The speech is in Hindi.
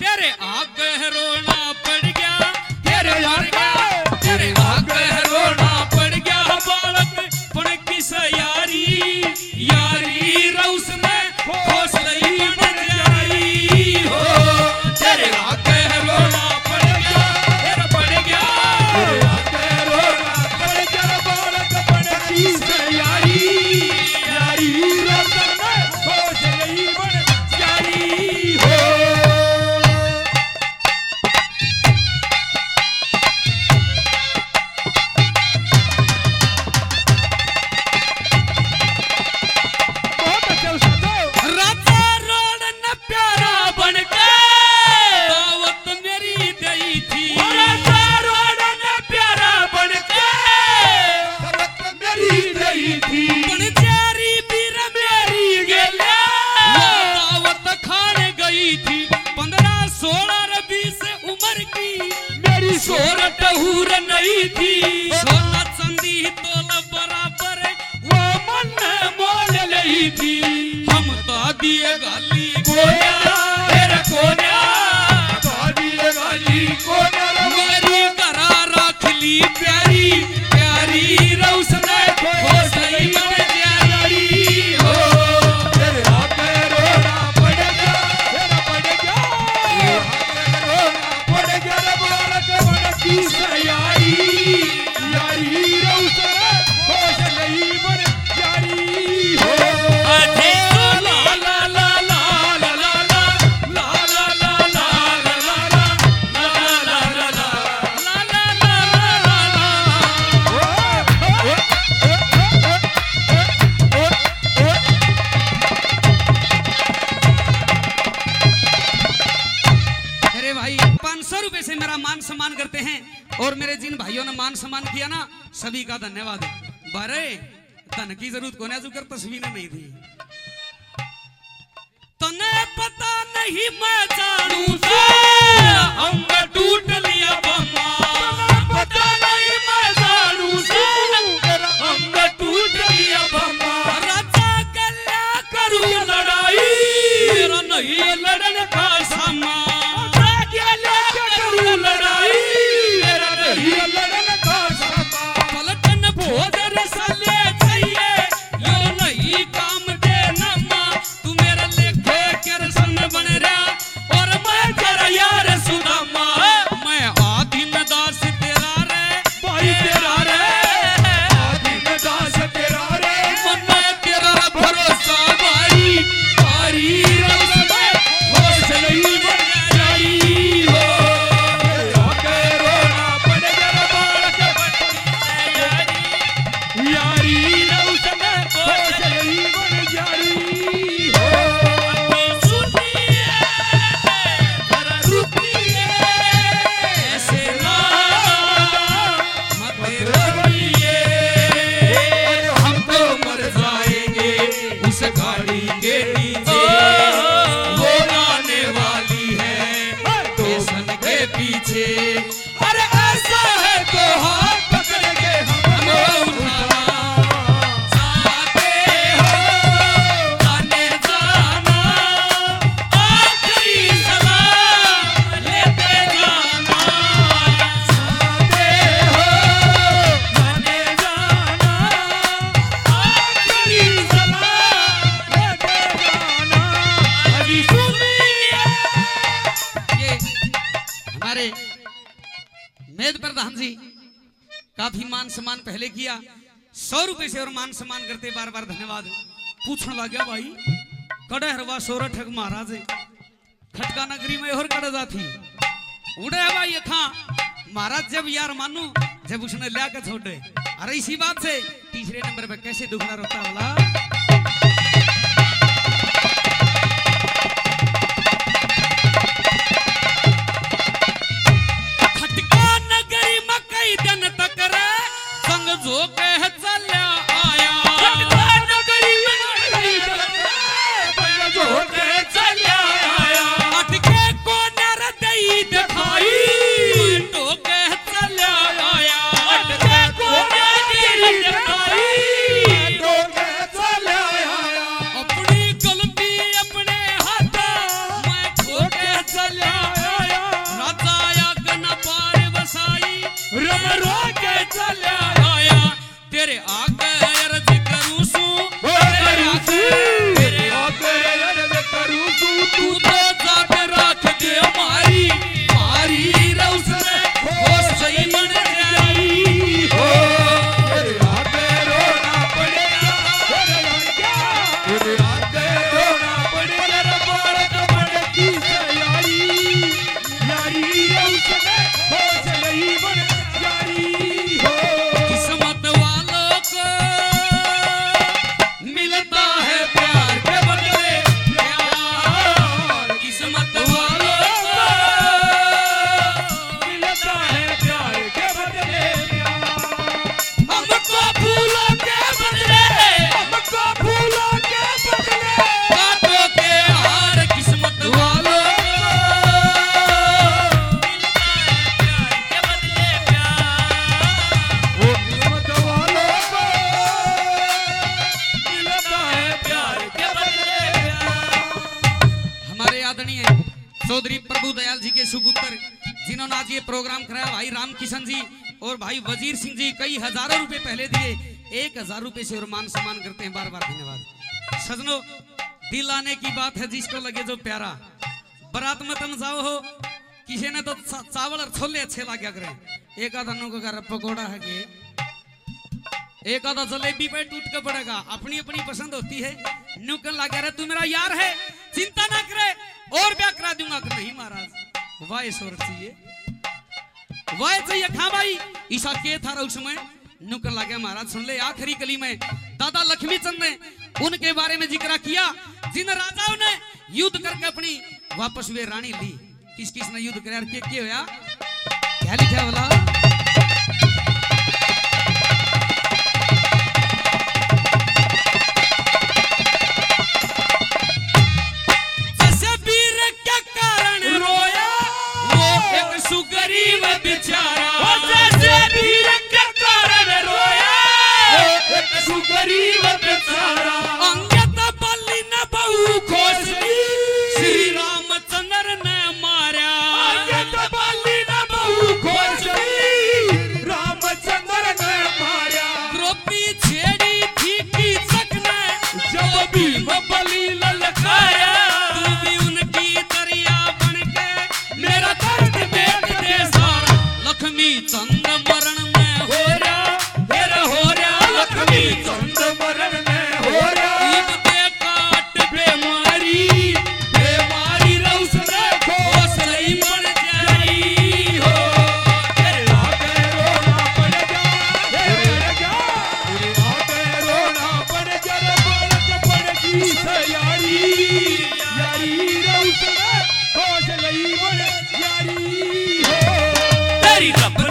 तेरे आगे रोना पड़ गया, तेरे आगे रोना पड़ गया बालक पण किस यारी यारी रउस में होश नहीं बन जाई हो। तेरे आगे रोना पड़ गया, तेरे पड़ गया, तेरे आगे रोना पड़ गया बालक पण किस यारी यारी रउस में होश नहीं बन जाई हो। नहीं थी सोना चांदी तोल बराबर वो मन मोल नहीं थी। हम तो दिए गाली कोन्या तेरे कोन्या दिए गाली कोन्या मेरी करा रख ली प्यारी प्यारी रउस ने होश नहीं बन जाई हो। तेरे आगे रोना पड़ गया, तेरा पड़ गया, रोना पड़ गया बालक बन किस यारी यारी रउस ने होश नहीं बन जाई हो। अरे ला ला ला ला ला ला ला ला ला ला ला अरे भाई 500 रुपए से मेरा मान सम्मान करते हैं और मेरे जिन भाइयों ने मान सम्मान किया ना सभी का धन्यवाद। बारे धन की जरूरत कोने जुकर तस्वीरें नहीं थी। तने पता नहीं मैं जानू सा अंग टूट लिया बम्मा, पता नहीं मैं जानू सा अंग टूट लिया बम्मा। राजा गल्या करूं लड़ाई मेरा नहीं लड़न का सामा, पलटन भोजन साले चाहिए यो नहीं काम दे नमा। तू मेरा लेखे किरसन बन रहा और मैं तेरा यार सुदामा। मैं आदि में दास तेरा रे भाई तेरा रे आदि में दास तेरा रे मन तेरा भरोसा भाई भारी रउस में होश नहीं बन जाई हो। आगे रोना पड़ गया बालक यारी रउस में होश नहीं बन जाई हो। सुनिए जरा रुकिए ऐसे ना मत रोइए, हम तो मर जाएंगे उस गाड़ी के नीचे वो आने वाली है स्टेशन के पीछे। अरे ऐसा है तो हाथ पकड़ के हम उठाना चाहते हो आने जाना आखिरी सलाम लेते जाना चाहते हो आने जाना आखिरी सलाम लेते जाना। अभी सुनिए ये हमारे मेद प्रधान जी काफी मान सम्मान पहले किया 100 रुपए से और मान सम्मान करते बार बार धन्यवाद। पूछने लग गया भाई कड़े हरवा सोरठ महाराज खटका नगरी में और कड़े जाती उड़े भाई खा महाराज जब यार मानू जब उसने लिया के छोड़े। अरे इसी बात से तीसरे नंबर पे कैसे दुखड़ा रोता वाला दिन तक रे संग जो कह चल्या आया नगरी जो कह चल्या आया अटके को नर दई दिखाई तो कह चल्या आया अटके को नर दई दिखाई तो कह चौधरी प्रभु दयाल जी के सुपुत्र जिन्होंने आज ये प्रोग्राम कराया, भाई राम किशन जी और भाई वजीर सिंह जी कई हजारों रुपए पहले दिए, 1000 रुपए से और मान सम्मान करते हैं, बार बार धन्यवाद। सजनों दिल आने की बात है, जिसको लगे जो प्यारा। बारात में तुम जाओ हो, किसी ने तो चावल और छोले अच्छे लगे करें, एक आधा नो का पकौड़ा है के एक आधा जलेबी पे टूट के पड़ेगा, अपनी अपनी पसंद होती है। नुकन लगा रहे तू मेरा यार है, चिंता ना करे और क्या करा दूंगा कि नहीं महाराज। वाह स्वर चाहिए, वाह चाहिए खा भाई। ईसा के था उस समय नुकन लगे महाराज। सुन ले आखिरी कली में दादा लक्ष्मी चंद ने उनके बारे में जिक्र किया, जिन राजाओं ने युद्ध करके अपनी वापस वे रानी ली। किस किस ने युद्ध कर के होया, क्या लिखा बोला? गरीब बेचारा जैसे वीर के कारण रोया, एक सुगरीब बेचारा अंगद बलि न बहु खोसली, श्री रामचंद्र ने मारा। अंगद बलि न बहु खोसली, रामचंद्र ने मारा। द्रौपदी छेड़ी थी कीचक ने, जब भीम बलि ललकाया, तू भी उनकी दरिया बन के मेरा दर्द देख दे सारा। लक्ष्मी चंद मरण में हो रहा, मेरा हो रहा, लक्ष्मी चंद मरण में हो रहा। ईद के काट बेमारी, बेमारी रउस में खोसली पड़ जाई हो। तेरे आगे रोना पड़ जा, तेरे आगे रोना पड़ जा, बोलत पड़गी सयारी, यारी रउस में खोसली पड़ जाई हो। तेरी रब